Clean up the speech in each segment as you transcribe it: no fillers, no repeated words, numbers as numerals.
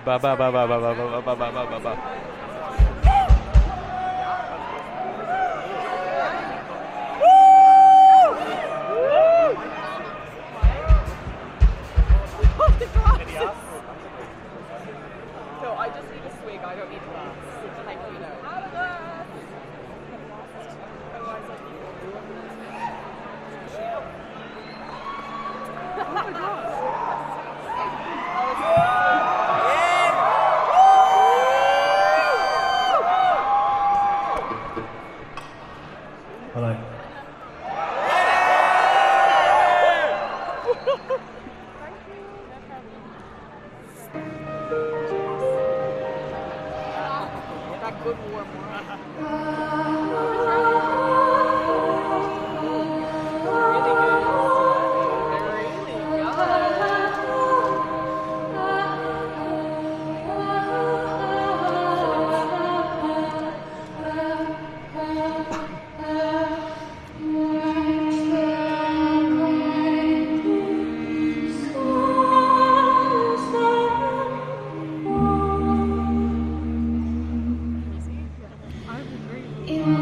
Ba ba ba ba ba ba ba ba ba ba ba ba. So I just need a swig. I don't need a glass. Like, you know. Out of glass. Otherwise, I think. Oh my Hello. That good warm In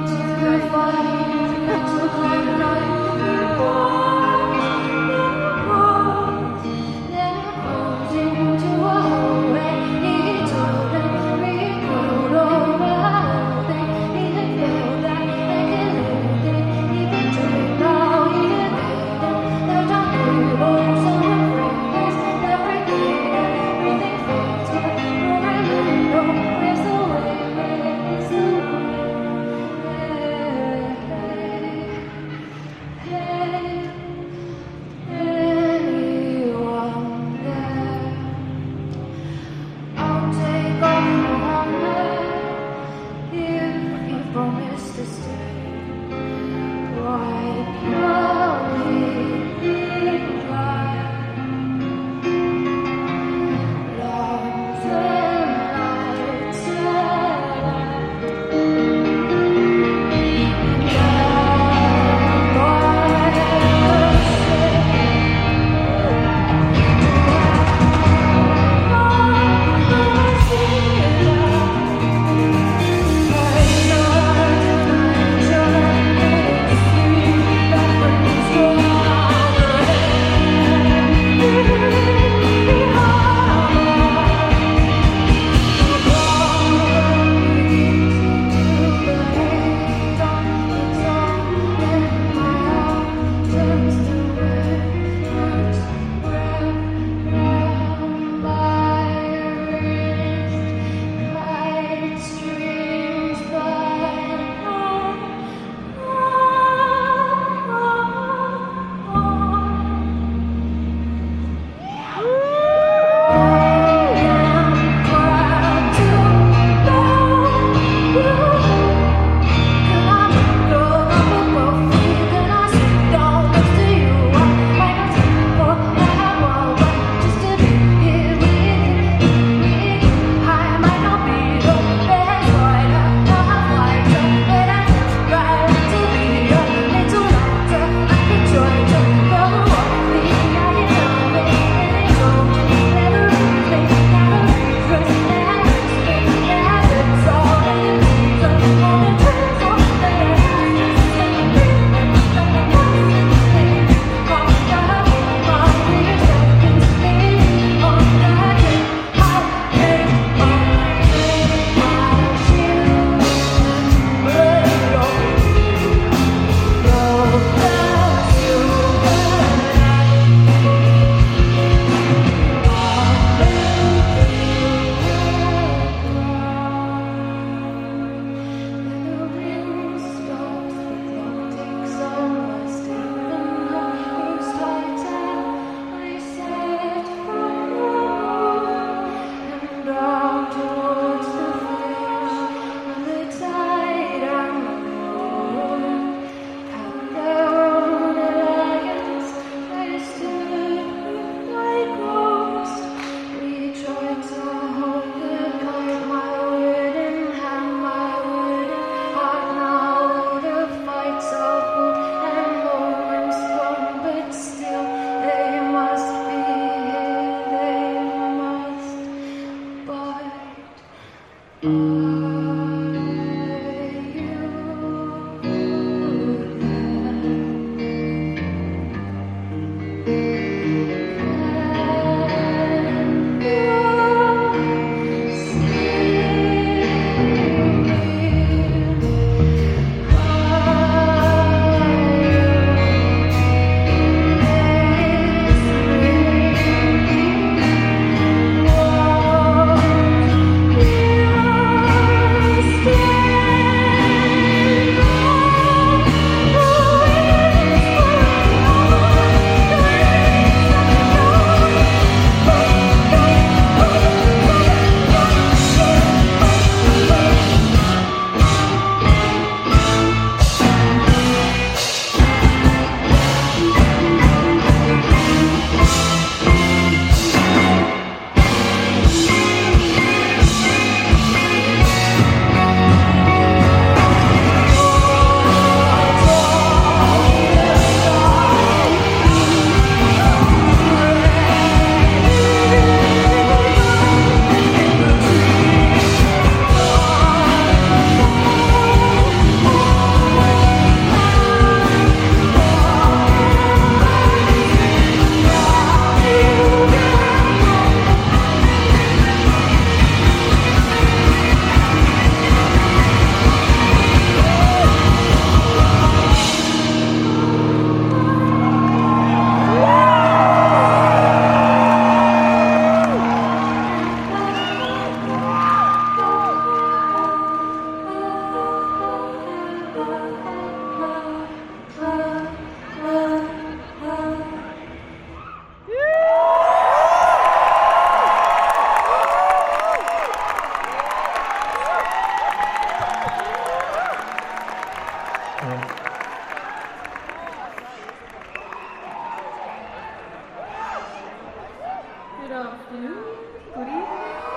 Good afternoon, good evening.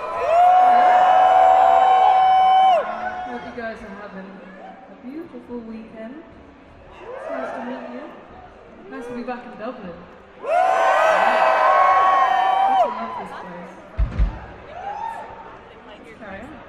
Hope you guys are having a beautiful weekend. It's nice to meet you. Nice to be back in Dublin. I love this place. Carry on.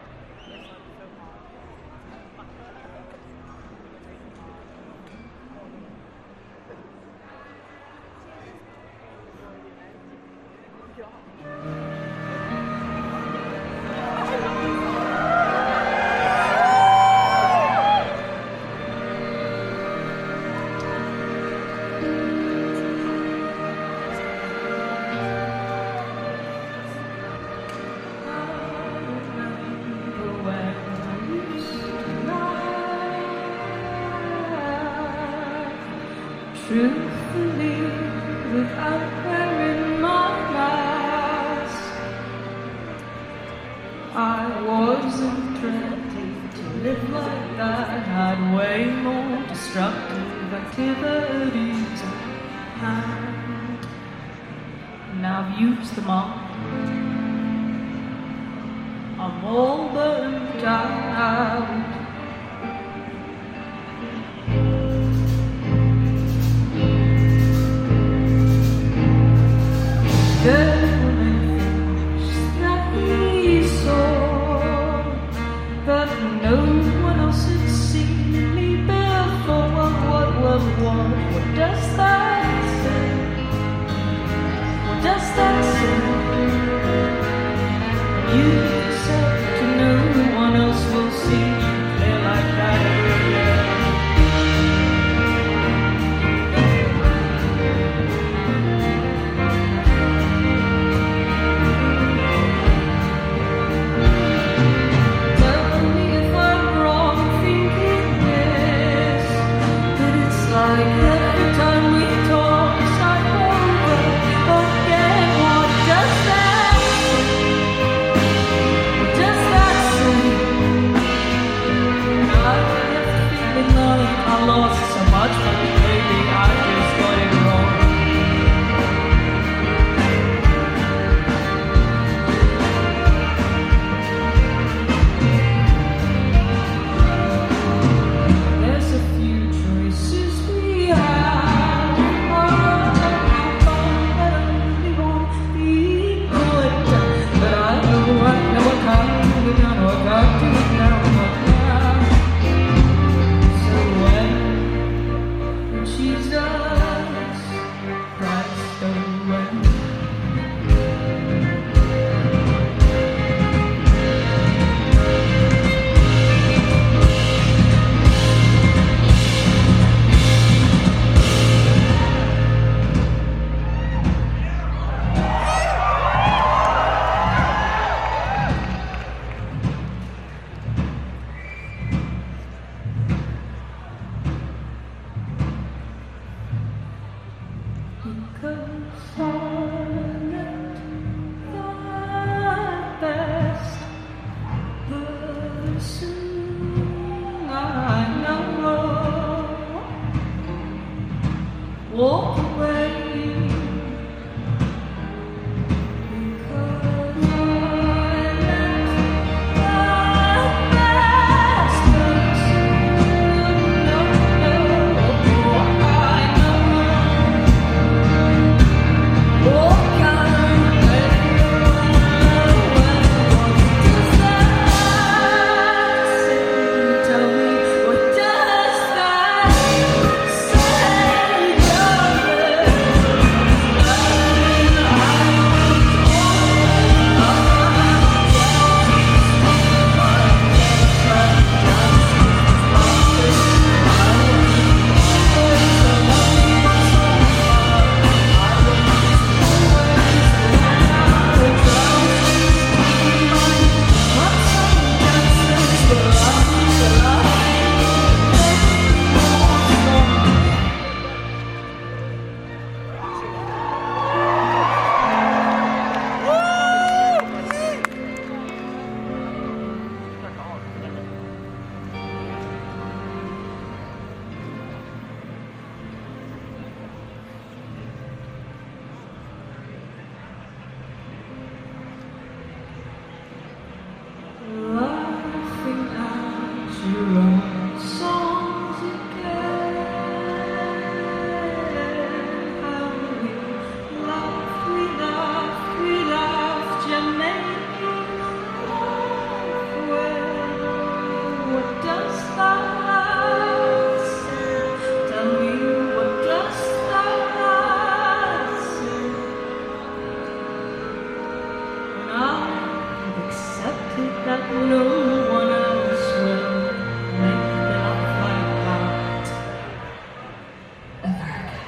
Truthfully, without wearing my mask, I wasn't ready to live like that. I had way more destructive activities at hand, and I've used them all. I'm all burnt out. But no one else had seen me before. What does that say? What does that say? You accept and no one else will see. laughing at your own songs again. How we laughed, you made me laugh. Well, what does that say? Tell me, what does that say? And I've accepted that no one else will make me laugh like that ever again.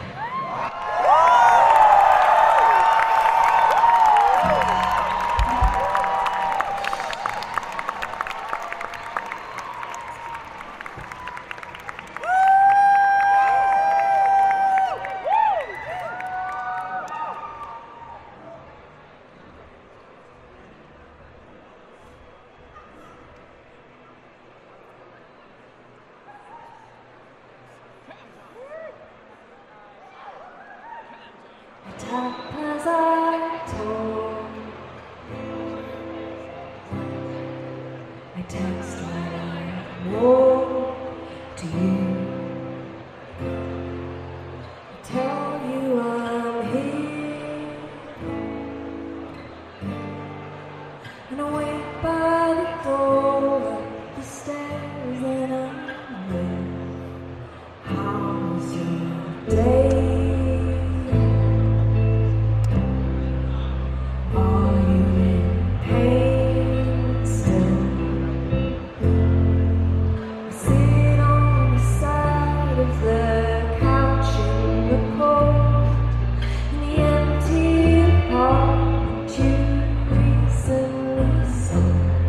Tap as I talk, I text when I walk to you. I tell you I'm here, and I wait by the door of the stairs, and I'm there. How's your day? So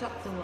Chapter 1.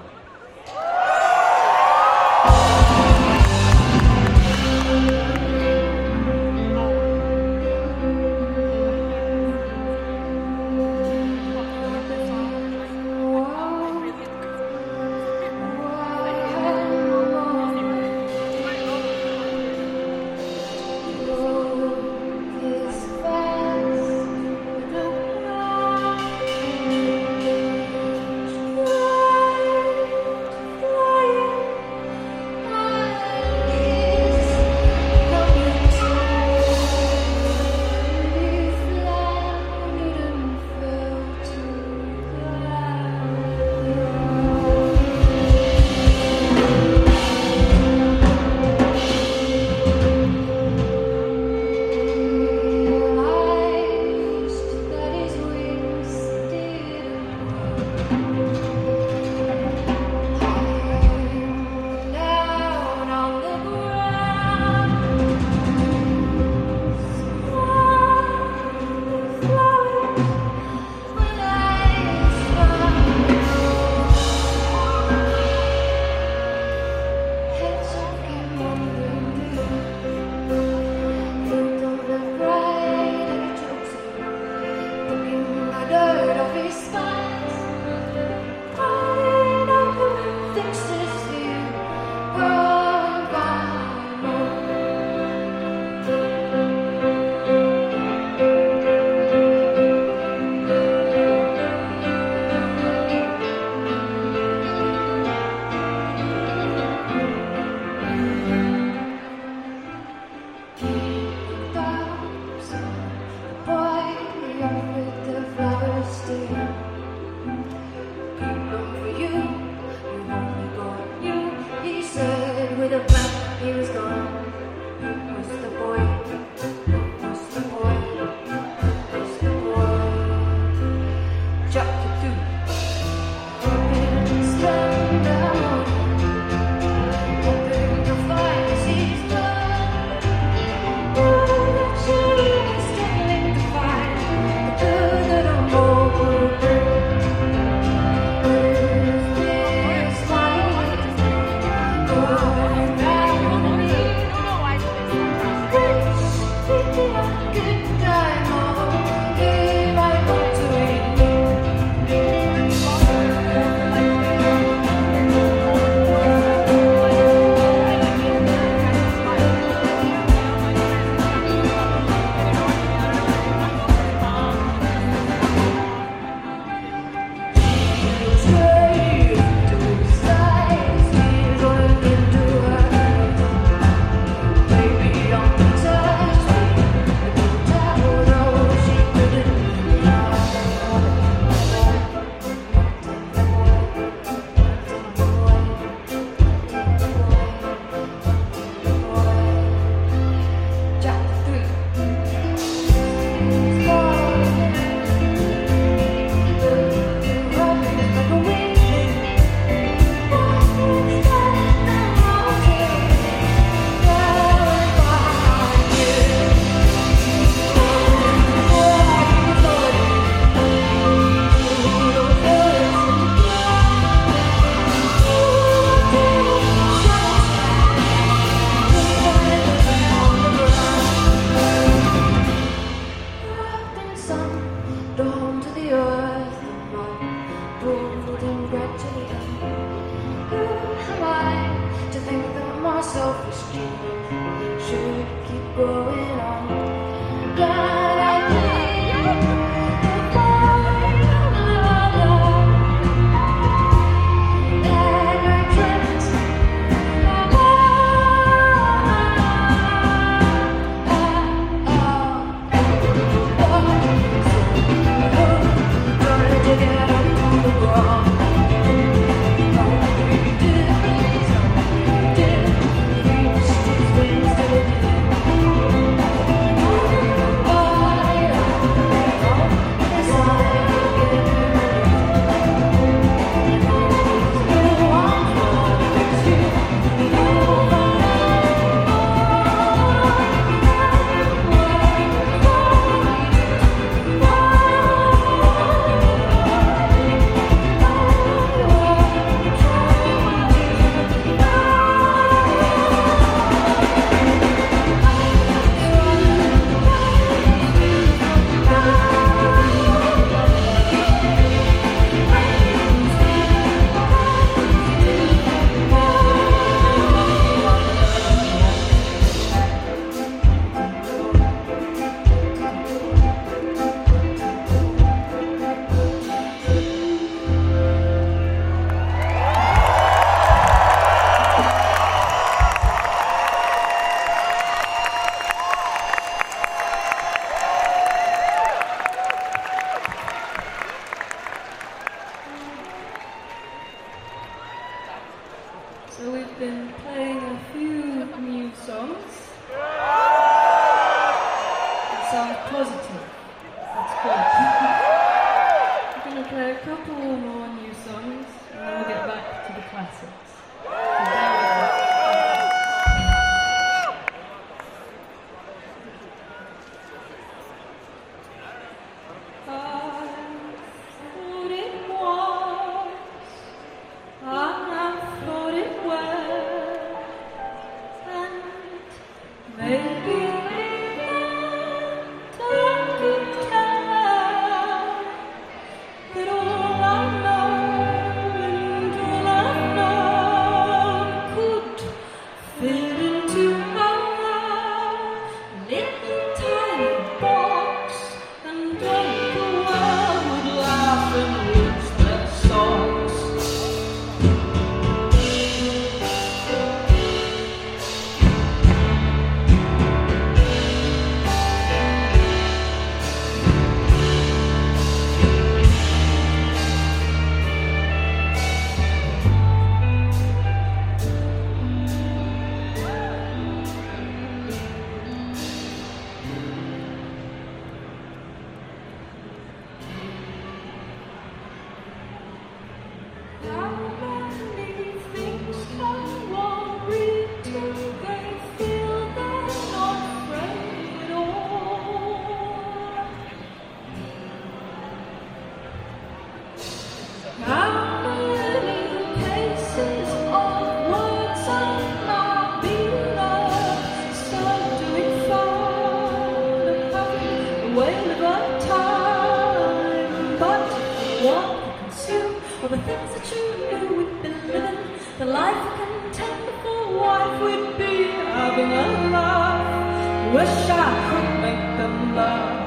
job you consume, all the things that you knew we'd been living, the life content for wife we'd be having a laugh. Wish I could make them laugh.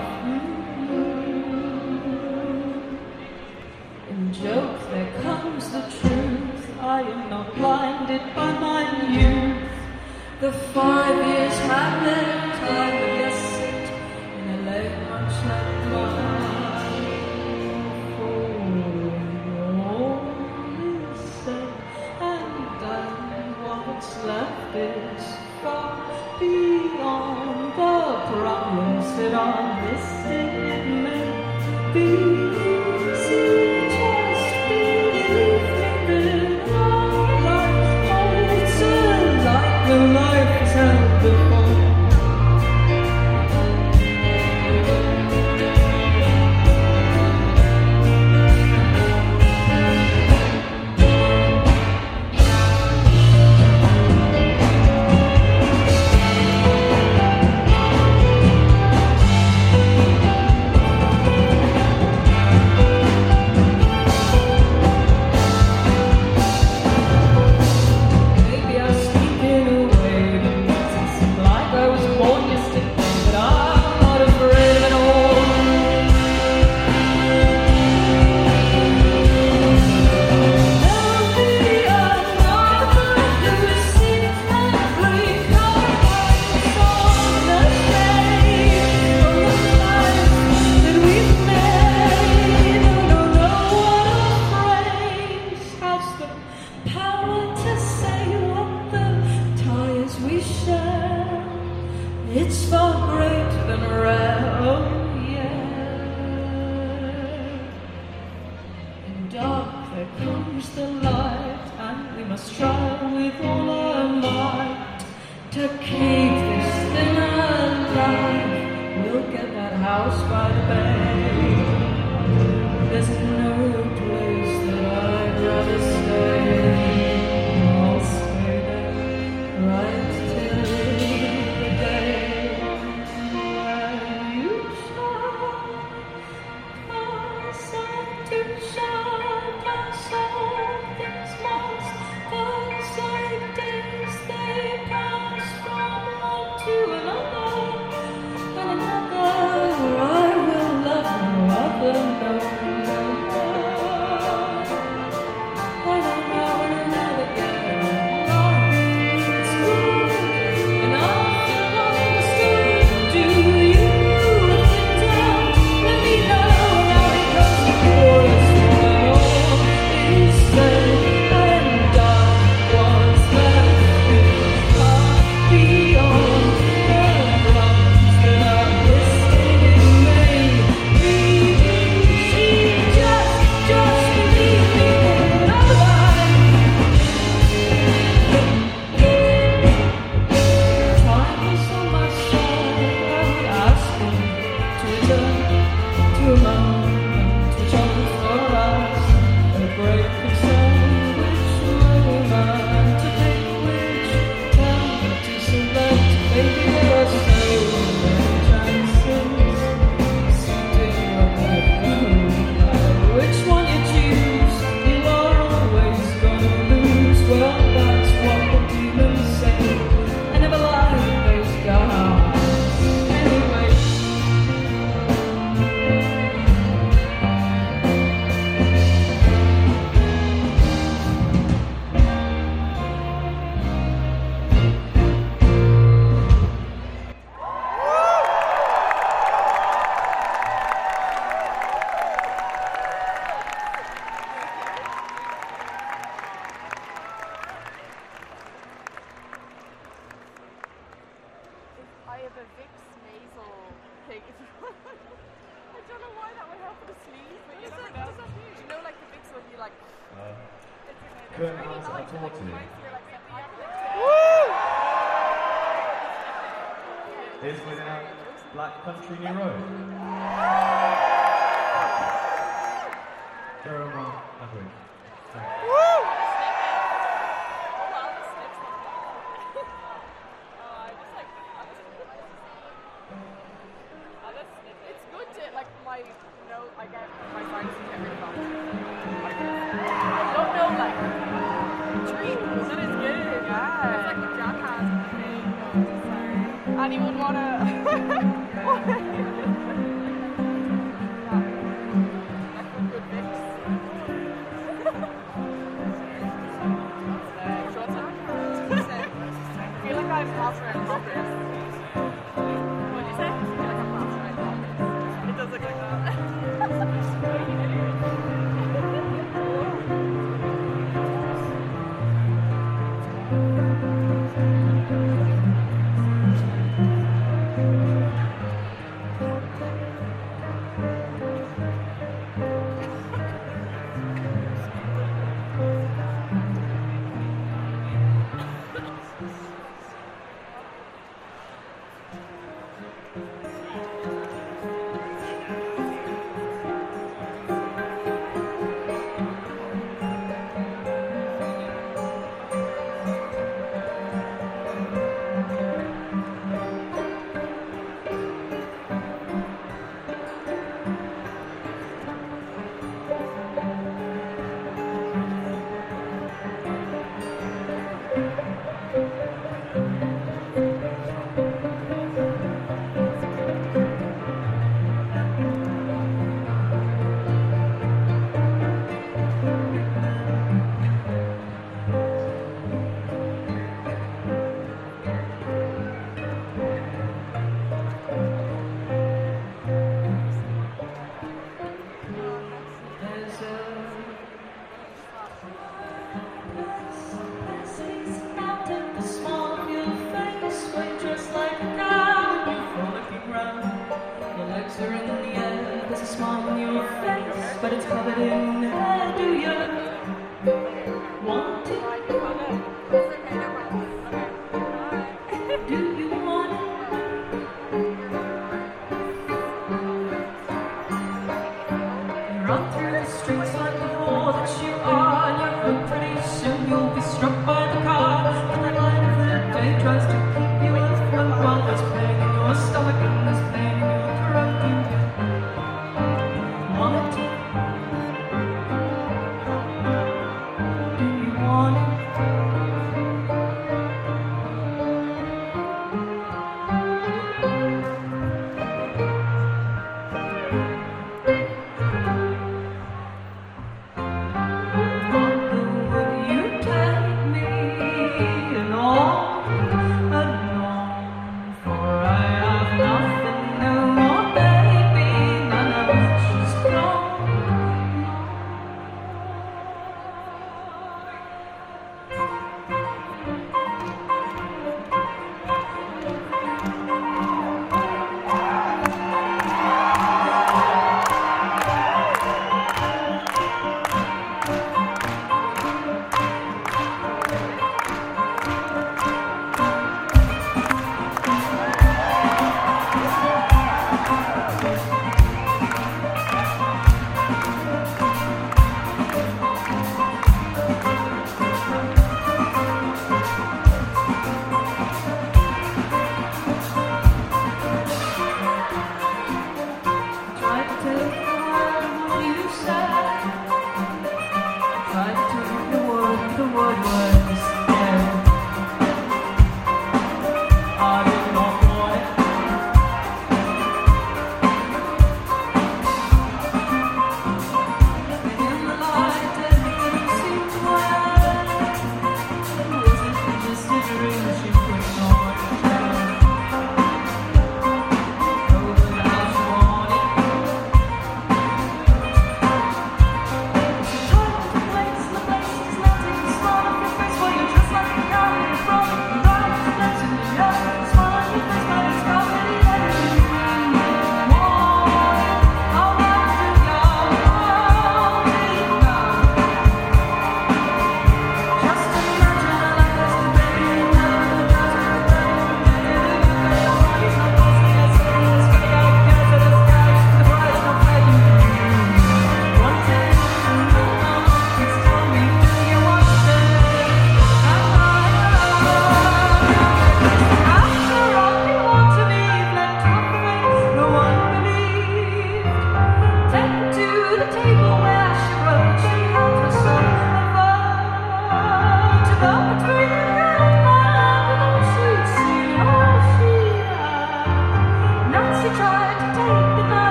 In joke there comes the truth, I am not blinded by my youth. The 5 years have their time, but yes, sit in a lake much like mine. For all is said and done, what's left is far beyond the problems that are listed. It may be easy, just believe me that our life holds a light the life has held before. It's far greater than rare, oh yeah. In dark there comes the light, and we must try with all our might to keep this thing alive. We'll get that house by the bay. There's no place that I'd rather stay. I'll stay there right till the day when you shall pass to shine myself. These months, those like days, they pass from one to another, and another. I will love no other, no. I have a Vicks nasal thing. I don't know why that would help with the sleeve, but you never know. Do you know, like the Vicks when you like? It's really nice. Like, you might feel like Here's without Black Country New Road. Jeremiah Edwin. It's good to, like, my, you know, I get my friends to get rid of them. That is good. Yeah. It's like the jackass thing. And he would want to. Good mix. I feel like I'm passing around Congress. What did you say? I feel like I'm passing around Congress. It does look like that. But it's covered in hair. Do you want it? Do you want it? You run through the streets like the whore that you are, and you hope pretty soon you'll be struck by the car. And that light of the day tries to keep you afloat while there's pain in your stomach and there's pain in your throat. You want it?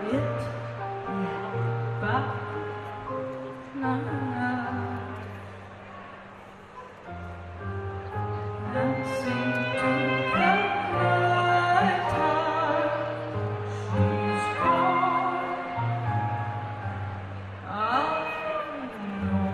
it yet, but now and seem to cut my time. She's gone. I know.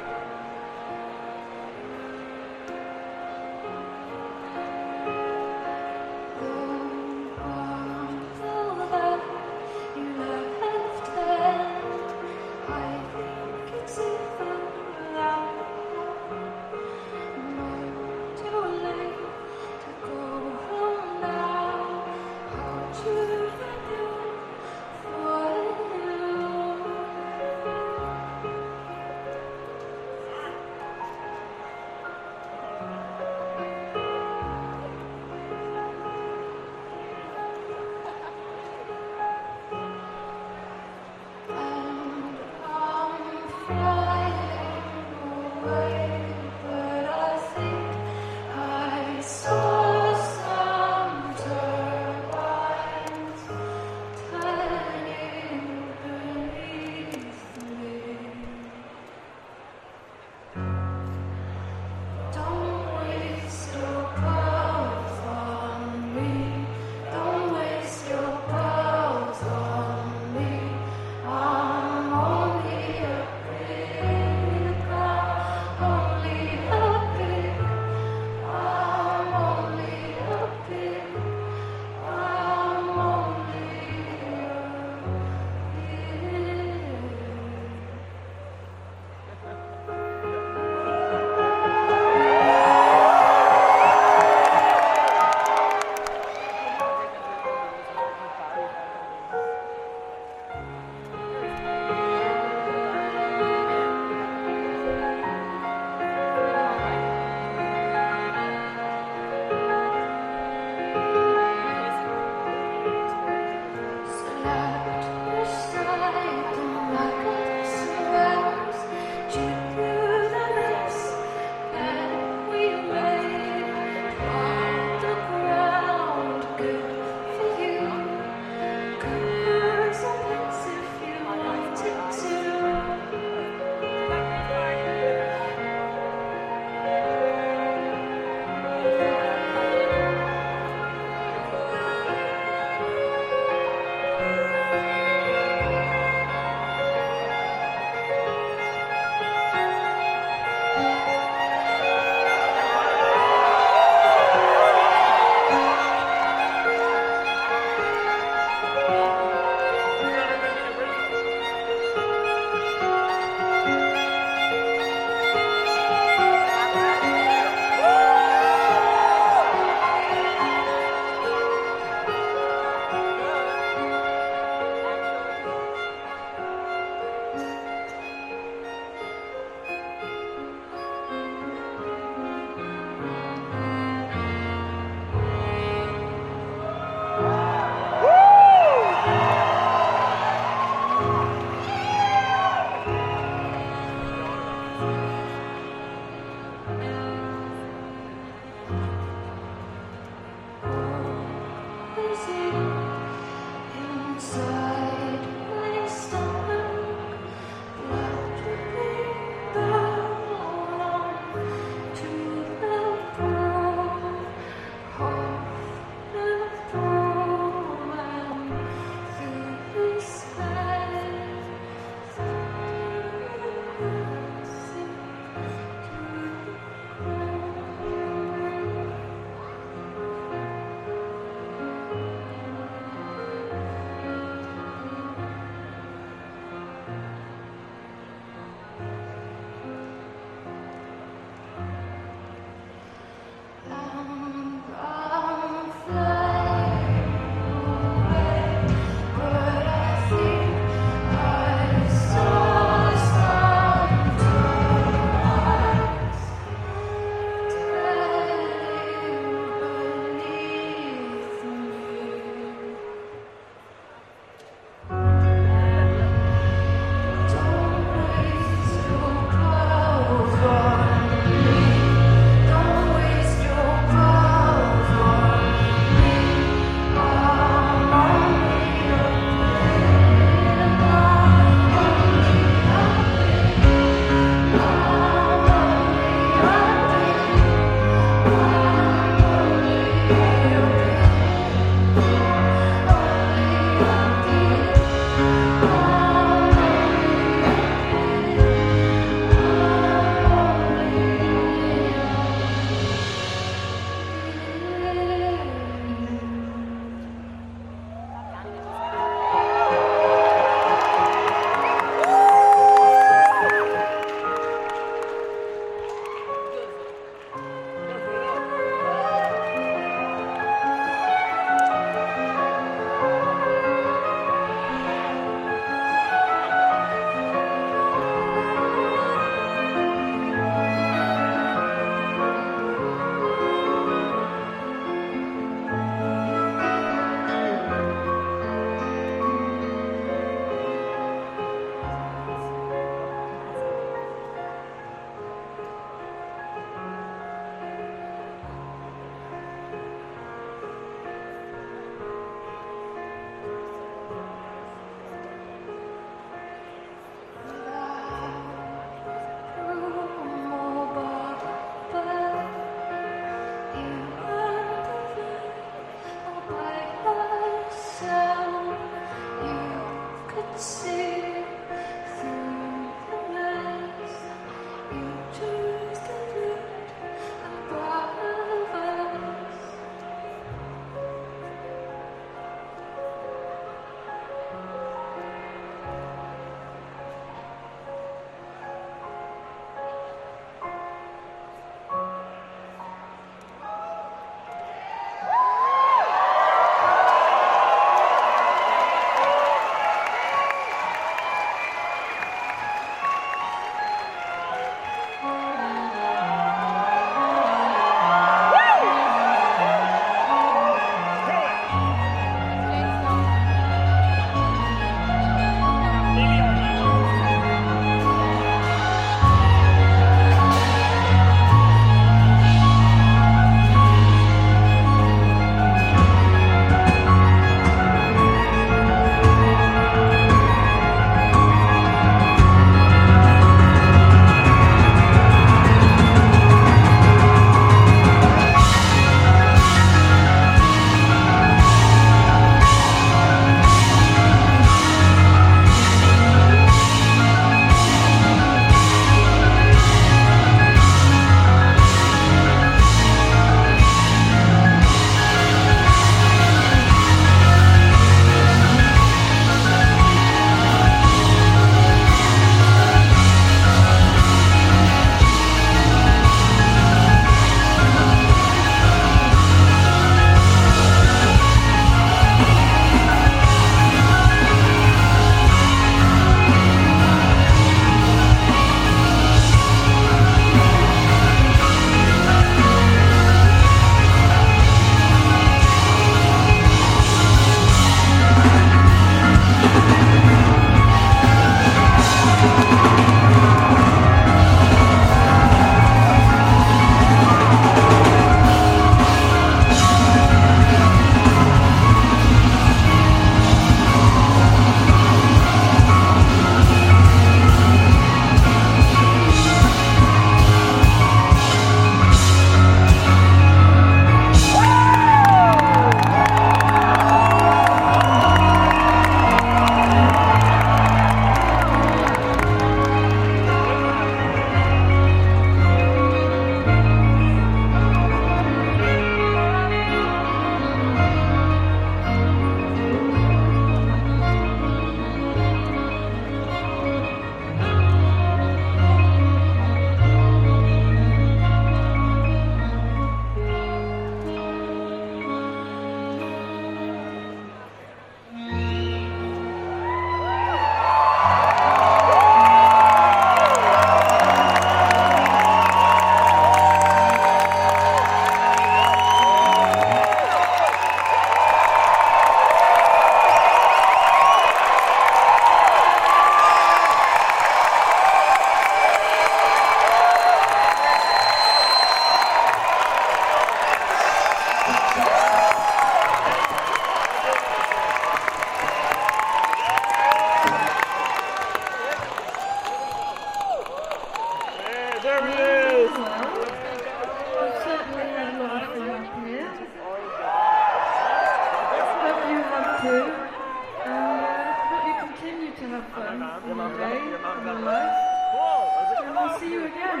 too. Hope you continue to have fun all day of your life. And we'll see you again.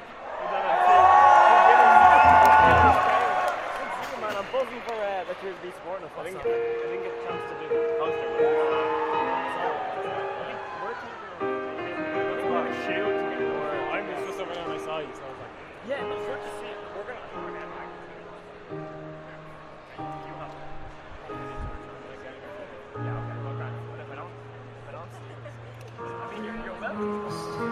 Man, I'm buzzing for that you'll be supporting us. I didn't get a chance to do the poster. So, we're thinking of a shoot to get more. I was just over there on my side, so I was like, yeah, that's good to see. We're going to get back. You have yeah, okay, well, grand. But if I don't see you, I mean, you're welcome.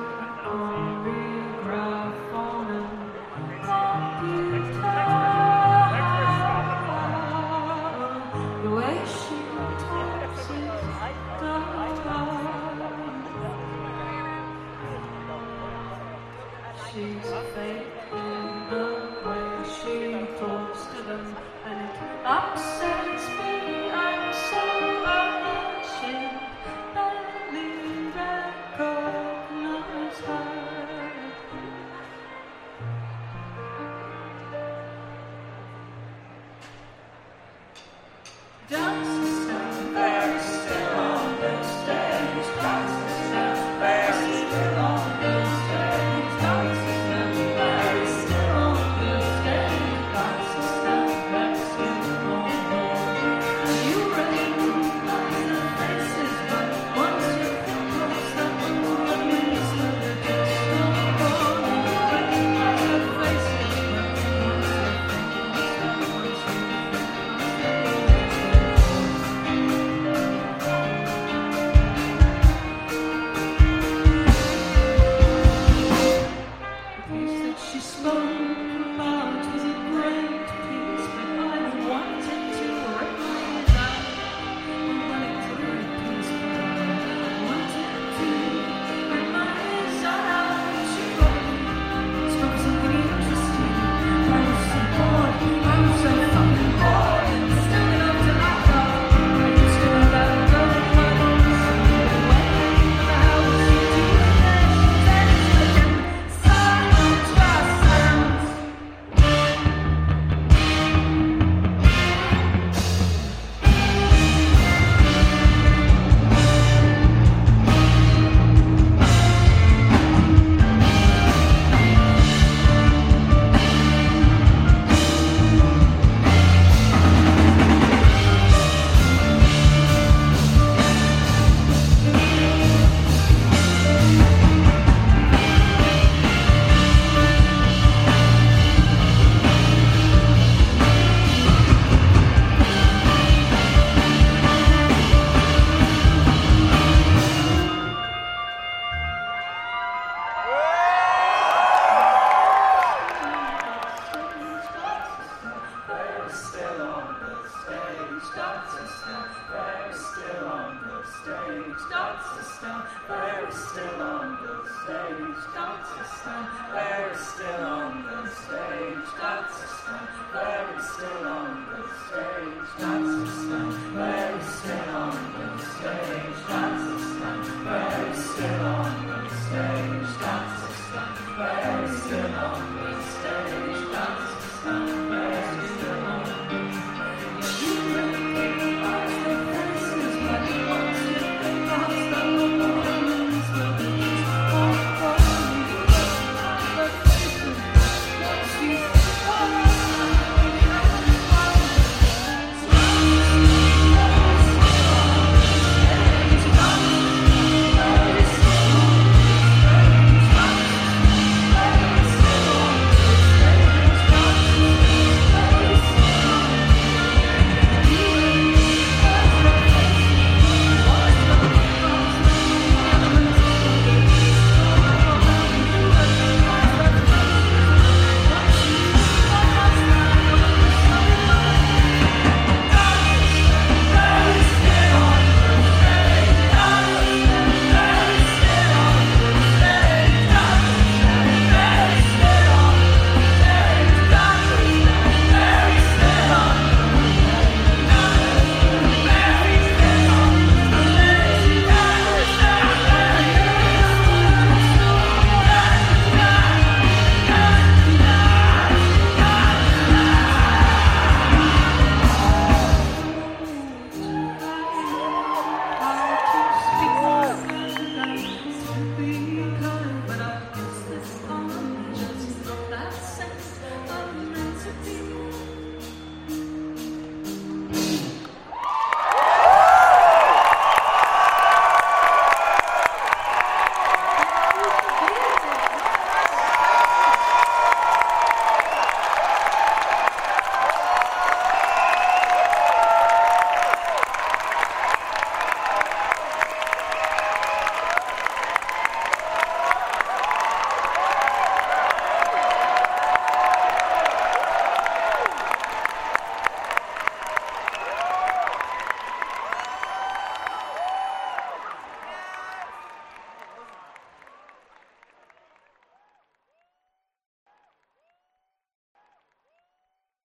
She's fake in the way she talks to them, and it upsets me. I'm so ashamed, barely recognize her. Dances down, very still on the stage. Dances down, very still on the stage. Dances down, very still on the stage. Dances down, very still on the stage. And you recognize the faces, but once you come close, that one remains the distant one. You recognize the faces, but once you come close, that one remains the she spoke about was a great piece, but I wanted to recognize that. Well, it's a great piece, but I wanted to recognize that. She spoke something interesting. I was so bored, I was so fucking bored. Still enough to act out. I used to have that girl in my arms. What the hell was she doing there? Then it's again, silence. Very still on the stage, dances down. Very still on the stage, dances down. Very still on the stage, dances down.